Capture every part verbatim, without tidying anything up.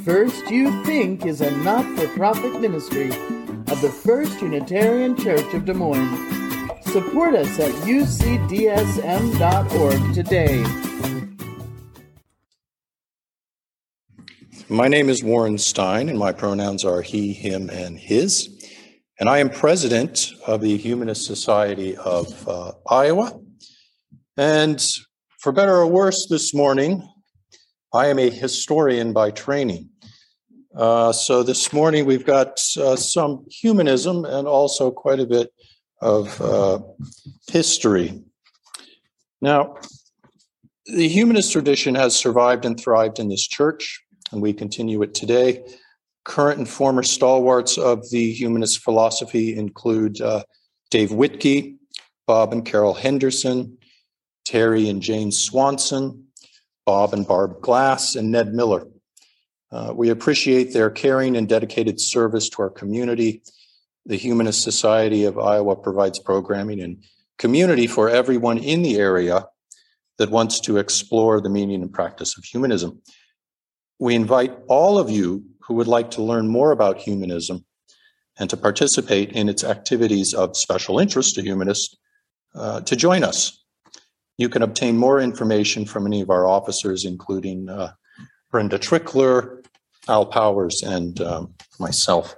First You Think is a not-for-profit ministry of the First Unitarian Church of Des Moines. Support us at u c d s m dot org today. My name is Warren Stein, and my pronouns are he, him, and his. And I am president of the Humanist Society of uh, Iowa. And for better or worse this morning, I am a historian by training. Uh, so this morning we've got uh, some humanism and also quite a bit of uh, history. Now, the humanist tradition has survived and thrived in this church, and we continue it today. Current and former stalwarts of the humanist philosophy include uh, Dave Whitkey, Bob and Carol Henderson, Terry and Jane Swanson, Bob and Barb Glass, and Ned Miller. Uh, we appreciate their caring and dedicated service to our community. The Humanist Society of Iowa provides programming and community for everyone in the area that wants to explore the meaning and practice of humanism. We invite all of you who would like to learn more about humanism and to participate in its activities of special interest to humanists uh, to join us. You can obtain more information from any of our officers, including uh, Brenda Trickler, Al Powers, and um, myself.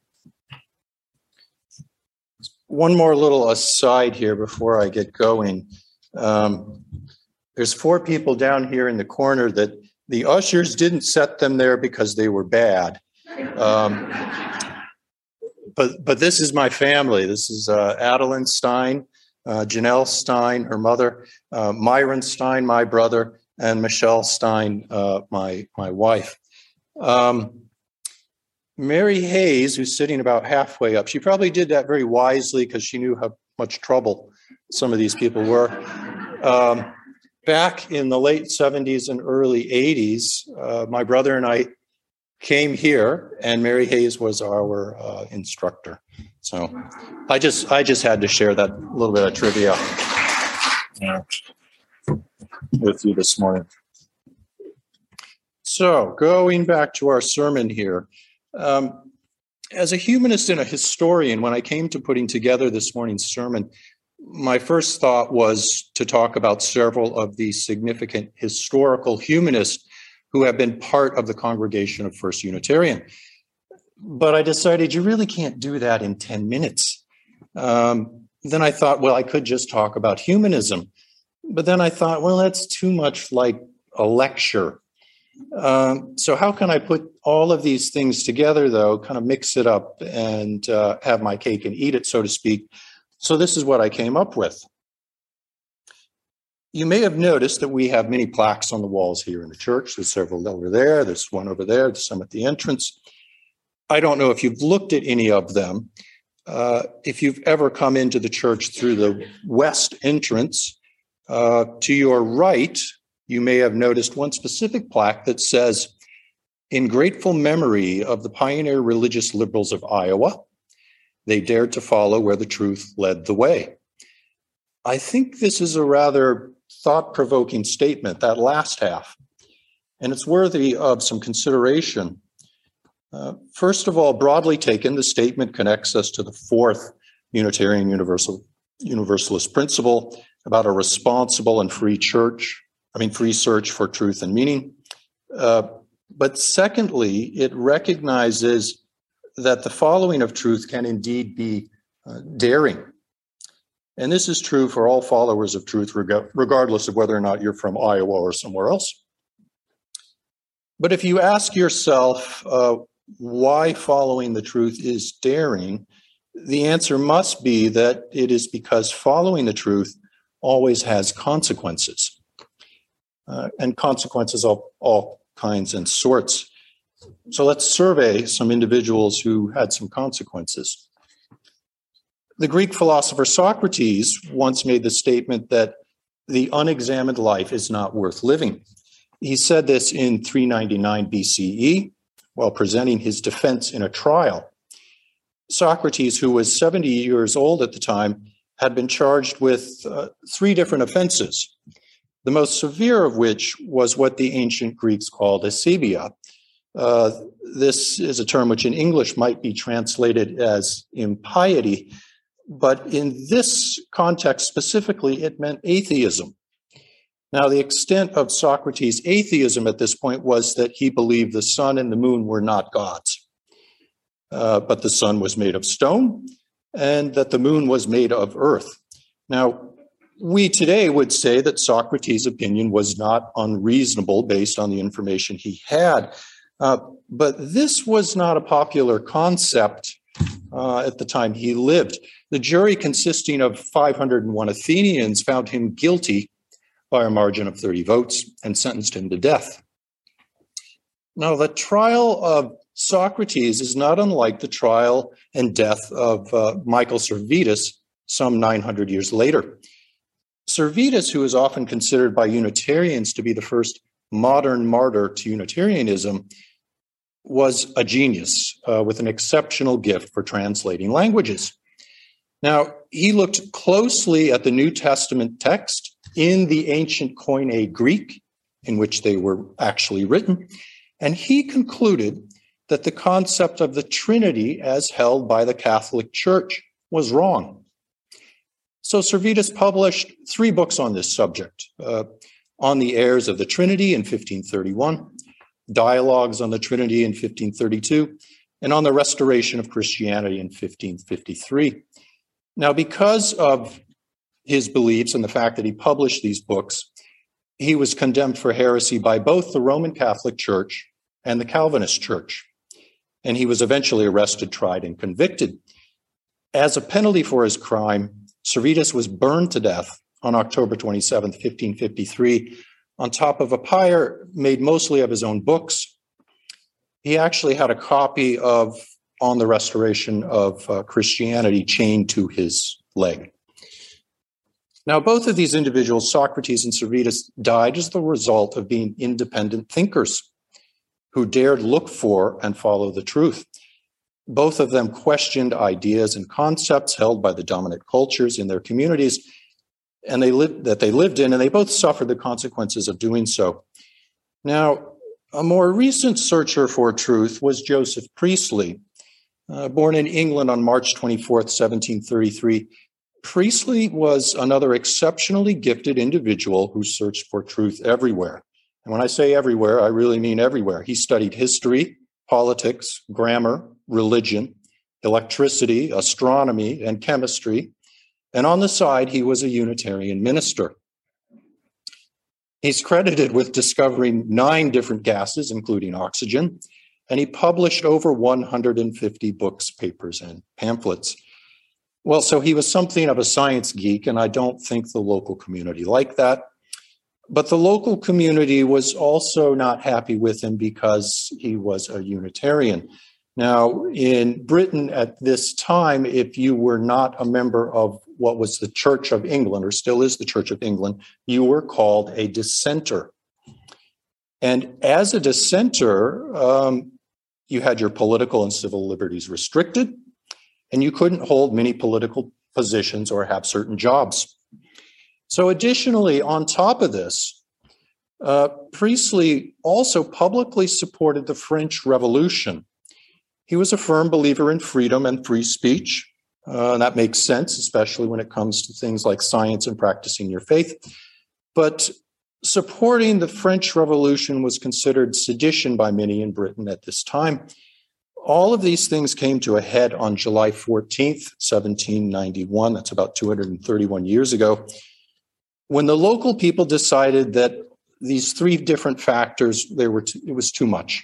One more little aside here before I get going. Um, there's four people down here in the corner that the ushers didn't set them there because they were bad. Um, but but this is my family. This is uh, Adeline Stein, uh, Janelle Stein, her mother, uh, Myron Stein, my brother, and Michelle Stein, uh, my my wife. Um, Mary Hayes, who's sitting about halfway up, she probably did that very wisely because she knew how much trouble some of these people were. Um, back in the late seventies and early eighties, uh, my brother and I came here, and Mary Hayes was our uh, instructor. So I just I just had to share that little bit of trivia uh, with you this morning. So going back to our sermon here, um, as a humanist and a historian, when I came to putting together this morning's sermon, my first thought was to talk about several of the significant historical humanists who have been part of the congregation of First Unitarian. But I decided you really can't do that in ten minutes. Um, then I thought, well, I could just talk about humanism. But then I thought, well, that's too much like a lecture. Um, so how can I put all of these things together, though, kind of mix it up and uh, have my cake and eat it, so to speak? So this is what I came up with. You may have noticed that we have many plaques on the walls here in the church. There's several over there. There's one over there. There's some at the entrance. I don't know if you've looked at any of them. Uh, if you've ever come into the church through the west entrance, uh, to your right, you may have noticed one specific plaque that says, "In grateful memory of the pioneer religious liberals of Iowa, they dared to follow where the truth led the way." I think this is a rather thought-provoking statement, that last half, and it's worthy of some consideration. Uh, first of all, broadly taken, the statement connects us to the fourth Unitarian Universal, Universalist principle about a responsible and free church, I mean, free search for truth and meaning. Uh, but secondly, it recognizes that the following of truth can indeed be uh, daring. And this is true for all followers of truth, reg- regardless of whether or not you're from Iowa or somewhere else. But if you ask yourself uh, why following the truth is daring, the answer must be that it is because following the truth always has consequences, uh, and consequences of all kinds and sorts. So let's survey some individuals who had some consequences. The Greek philosopher Socrates once made the statement that the unexamined life is not worth living. He said this in three ninety-nine B C E while presenting his defense in a trial. Socrates, who was seventy years old at the time, had been charged with uh, three different offenses, the most severe of which was what the ancient Greeks called asabeia, Uh, this is a term which in English might be translated as impiety, but in this context specifically, it meant atheism. Now, the extent of Socrates' atheism at this point was that he believed the sun and the moon were not gods, uh, but the sun was made of stone and that the moon was made of earth. Now, we today would say that Socrates' opinion was not unreasonable based on the information he had, uh, but this was not a popular concept uh, at the time he lived. The jury, consisting of five hundred one Athenians, found him guilty by a margin of thirty votes and sentenced him to death. Now, the trial of Socrates is not unlike the trial and death of uh, Michael Servetus some nine hundred years later. Servetus, who is often considered by Unitarians to be the first modern martyr to Unitarianism, was a genius uh, with an exceptional gift for translating languages. Now, he looked closely at the New Testament text in the ancient Koine Greek, in which they were actually written, and he concluded that the concept of the Trinity as held by the Catholic Church was wrong. So Servetus published three books on this subject, uh, On the Heirs of the Trinity in fifteen thirty-one, Dialogues on the Trinity in fifteen thirty-two, and On the Restoration of Christianity in fifteen fifty-three. Now, because of his beliefs and the fact that he published these books, he was condemned for heresy by both the Roman Catholic Church and the Calvinist Church, and he was eventually arrested, tried, and convicted. As a penalty for his crime, Servetus was burned to death on October twenty-seventh, fifteen fifty-three, on top of a pyre made mostly of his own books. He actually had a copy of On the Restoration of uh, Christianity chained to his leg. Now, both of these individuals, Socrates and Servetus, died as the result of being independent thinkers who dared look for and follow the truth. Both of them questioned ideas and concepts held by the dominant cultures in their communities and they lived, that they lived in, and they both suffered the consequences of doing so. Now, a more recent searcher for truth was Joseph Priestley. Uh, born in England on March twenty-fourth, seventeen thirty-three, Priestley was another exceptionally gifted individual who searched for truth everywhere. And when I say everywhere, I really mean everywhere. He studied history, politics, grammar, religion, electricity, astronomy, and chemistry. And on the side, he was a Unitarian minister. He's credited with discovering nine different gases, including oxygen, and he published over one hundred fifty books, papers, and pamphlets. Well, so he was something of a science geek, and I don't think the local community liked that. But the local community was also not happy with him because he was a Unitarian. Now, in Britain at this time, if you were not a member of what was the Church of England, or still is the Church of England, you were called a dissenter. And as a dissenter, um, you had your political and civil liberties restricted, and you couldn't hold many political positions or have certain jobs. So additionally, on top of this, uh, Priestley also publicly supported the French Revolution. He was a firm believer in freedom and free speech, uh, and that makes sense, especially when it comes to things like science and practicing your faith. But supporting the French Revolution was considered sedition by many in Britain at this time. All of these things came to a head on July fourteenth, seventeen ninety-one. That's about two hundred thirty-one years ago, when the local people decided that these three different factors, they were too, it was too much.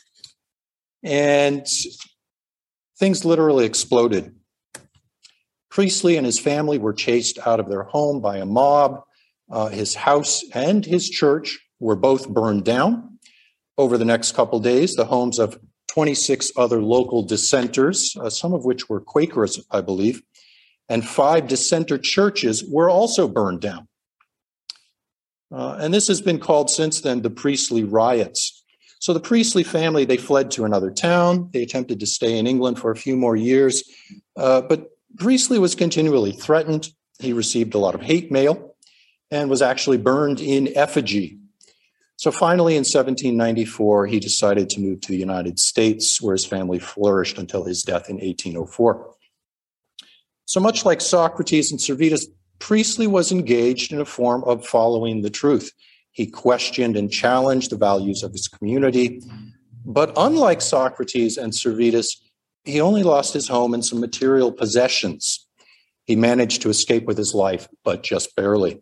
And things literally exploded. Priestley and his family were chased out of their home by a mob. Uh, his house and his church were both burned down. Over the next couple days, the homes of twenty-six other local dissenters, uh, some of which were Quakers, I believe, and five dissenter churches were also burned down. Uh, and this has been called since then the Priestley riots. So the Priestley family, they fled to another town. They attempted to stay in England for a few more years. Uh, but Priestley was continually threatened. He received a lot of hate mail and was actually burned in effigy. So finally, in seventeen ninety-four, he decided to move to the United States, where his family flourished until his death in eighteen oh four. So much like Socrates and Servetus, Priestley was engaged in a form of following the truth. He questioned and challenged the values of his community. But unlike Socrates and Servetus, he only lost his home and some material possessions. He managed to escape with his life, but just barely.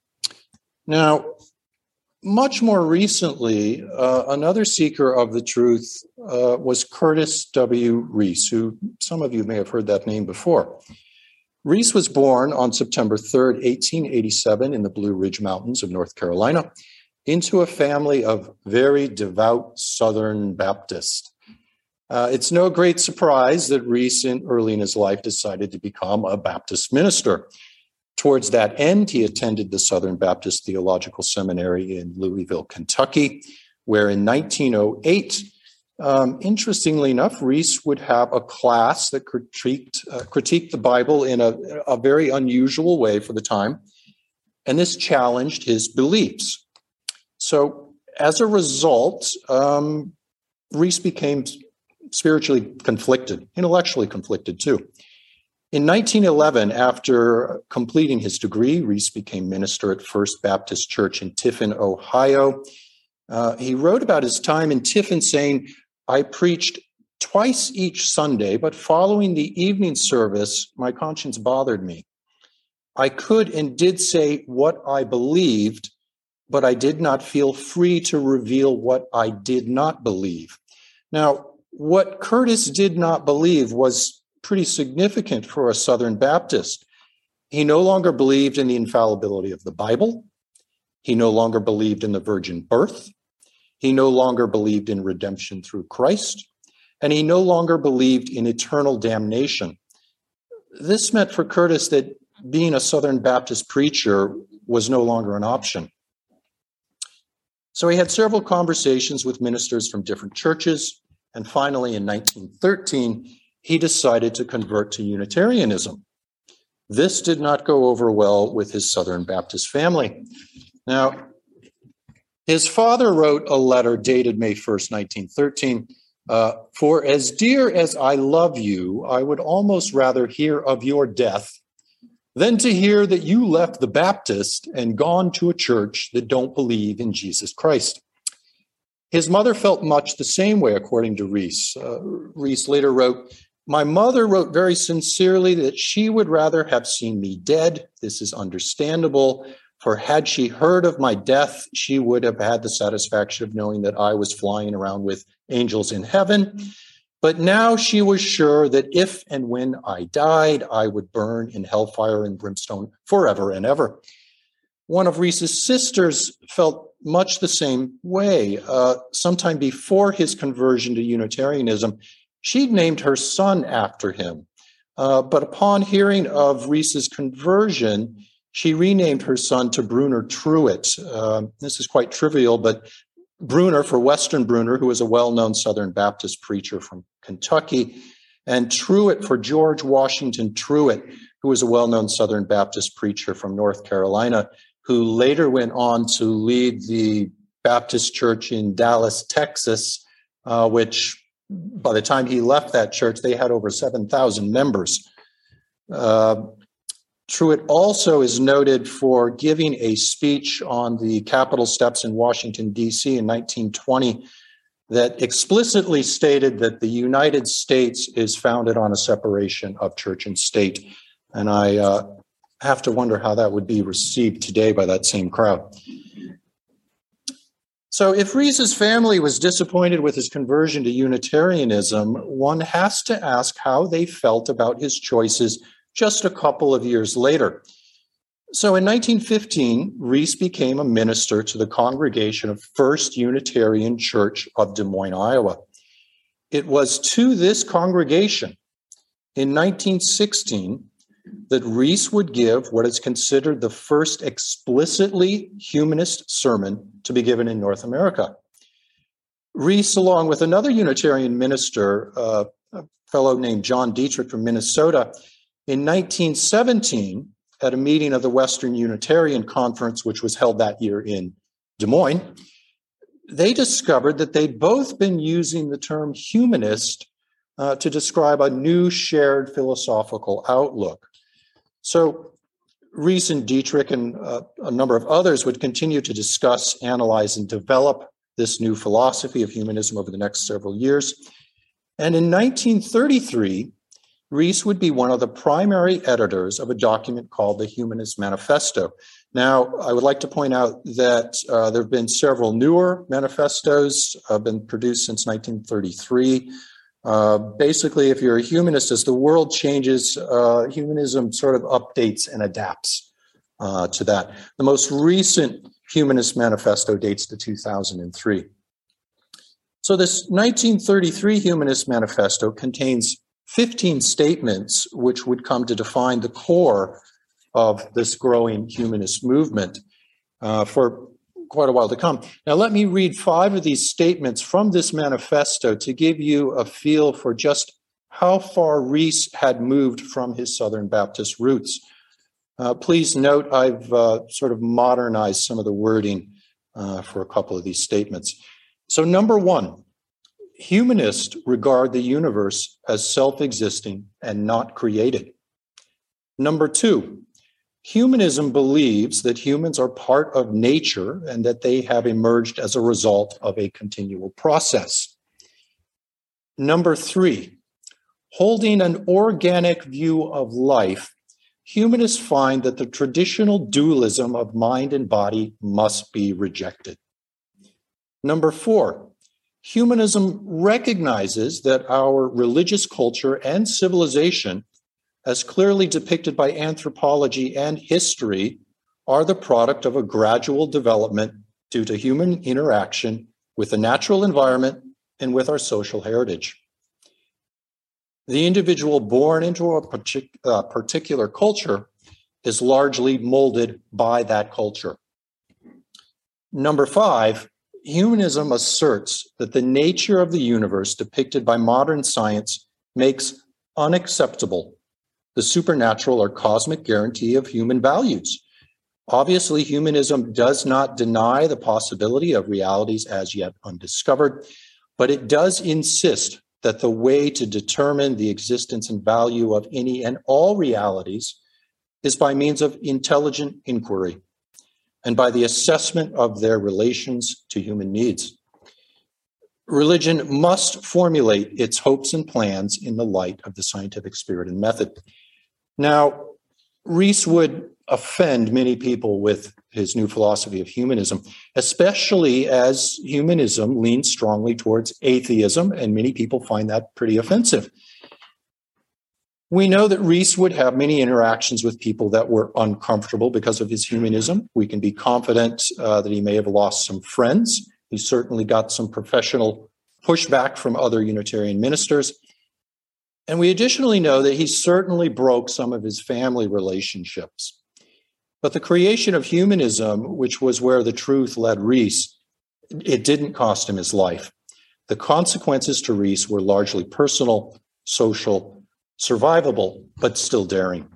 Now, much more recently, uh, another seeker of the truth uh, was Curtis W. Reese, who some of you may have heard that name before. Reese was born on September third, eighteen eighty-seven, in the Blue Ridge Mountains of North Carolina, into a family of very devout Southern Baptists. Uh, it's no great surprise that Reese, in, early in his life, decided to become a Baptist minister. Towards that end, he attended the Southern Baptist Theological Seminary in Louisville, Kentucky, where in nineteen oh eight, um, interestingly enough, Reese would have a class that critiqued, uh, critiqued the Bible in a, a very unusual way for the time, and this challenged his beliefs. So as a result, um, Reese became spiritually conflicted, intellectually conflicted too. In nineteen eleven, after completing his degree, Reese became minister at First Baptist Church in Tiffin, Ohio. Uh, he wrote about his time in Tiffin saying, "I preached twice each Sunday, but following the evening service, my conscience bothered me. I could and did say what I believed, but I did not feel free to reveal what I did not believe." Now, what Curtis did not believe was pretty significant for a Southern Baptist. He no longer believed in the infallibility of the Bible. He no longer believed in the virgin birth. He no longer believed in redemption through Christ. And he no longer believed in eternal damnation. This meant for Curtis that being a Southern Baptist preacher was no longer an option. So he had several conversations with ministers from different churches. And finally, in nineteen thirteen, he decided to convert to Unitarianism. This did not go over well with his Southern Baptist family. Now, his father wrote a letter dated May first, nineteen thirteen. Uh, "For as dear as I love you, I would almost rather hear of your death than to hear that you left the Baptist and gone to a church that don't believe in Jesus Christ." His mother felt much the same way, according to Reese. Uh, Reese later wrote, "My mother wrote very sincerely that she would rather have seen me dead. This is understandable, for had she heard of my death, she would have had the satisfaction of knowing that I was flying around with angels in heaven. But now she was sure that if and when I died, I would burn in hellfire and brimstone forever and ever." One of Reese's sisters felt much the same way. Uh, sometime before his conversion to Unitarianism, she'd named her son after him. Uh, but upon hearing of Reese's conversion, she renamed her son to Bruner Truett. Uh, this is quite trivial, but Bruner for Western Bruner, who was a well-known Southern Baptist preacher from Kentucky, and Truett for George Washington Truett, who was a well-known Southern Baptist preacher from North Carolina, who later went on to lead the Baptist church in Dallas, Texas, uh, which by the time he left that church, they had over seven thousand members. Uh, Truett also is noted for giving a speech on the Capitol steps in Washington, D C in nineteen twenty that explicitly stated that the United States is founded on a separation of church and state. And I uh, have to wonder how that would be received today by that same crowd. So if Reese's family was disappointed with his conversion to Unitarianism, one has to ask how they felt about his choices just a couple of years later. So in nineteen fifteen, Reese became a minister to the congregation of First Unitarian Church of Des Moines, Iowa. It was to this congregation in nineteen sixteen that Reese would give what is considered the first explicitly humanist sermon to be given in North America. Reese, along with another Unitarian minister, uh, a fellow named John Dietrich from Minnesota, in nineteen seventeen, at a meeting of the Western Unitarian Conference, which was held that year in Des Moines, they discovered that they'd both been using the term humanist uh, to describe a new shared philosophical outlook. So Riess and Dietrich and uh, a number of others would continue to discuss, analyze, and develop this new philosophy of humanism over the next several years. And in nineteen thirty-three, Riess would be one of the primary editors of a document called the Humanist Manifesto. Now, I would like to point out that uh, there have been several newer manifestos uh, been produced since nineteen thirty-three. Uh, basically, if you're a humanist, as the world changes, uh, humanism sort of updates and adapts uh, to that. The most recent Humanist Manifesto dates to two thousand three. So this nineteen thirty-three Humanist Manifesto contains fifteen statements which would come to define the core of this growing humanist movement uh, for quite a while to come. Now, let me read five of these statements from this manifesto to give you a feel for just how far Riess had moved from his Southern Baptist roots. Uh, please note I've uh, sort of modernized some of the wording uh, for a couple of these statements. So number one, humanists regard the universe as self-existing and not created. Number two, humanism believes that humans are part of nature and that they have emerged as a result of a continual process. Number three, holding an organic view of life, humanists find that the traditional dualism of mind and body must be rejected. Number four, humanism recognizes that our religious culture and civilization, as clearly depicted by anthropology and history, are the product of a gradual development due to human interaction with the natural environment and with our social heritage. The individual born into a partic- uh, particular culture is largely molded by that culture. Number five, humanism asserts that the nature of the universe depicted by modern science makes unacceptable the supernatural or cosmic guarantee of human values. Obviously, humanism does not deny the possibility of realities as yet undiscovered, but it does insist that the way to determine the existence and value of any and all realities is by means of intelligent inquiry and by the assessment of their relations to human needs. Religion must formulate its hopes and plans in the light of the scientific spirit and method. Now, Riess would offend many people with his new philosophy of humanism, especially as humanism leans strongly towards atheism, and many people find that pretty offensive. We know that Riess would have many interactions with people that were uncomfortable because of his humanism. We can be confident uh, that he may have lost some friends. He certainly got some professional pushback from other Unitarian ministers. And we additionally know that he certainly broke some of his family relationships. But the creation of humanism, which was where the truth led Riess, it didn't cost him his life. The consequences to Riess were largely personal, social, survivable, but still daring.